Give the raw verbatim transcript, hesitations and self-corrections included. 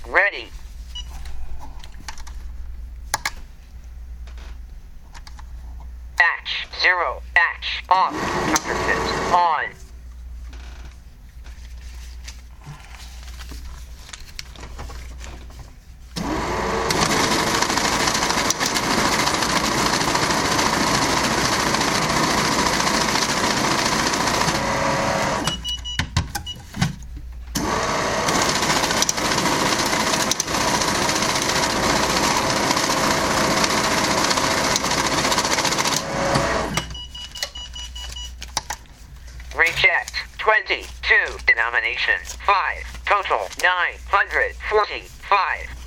Ready. Batch zero. Batch off. Counterfeit on. Reject. twenty-two. Denomination five. Total nine hundred forty-five.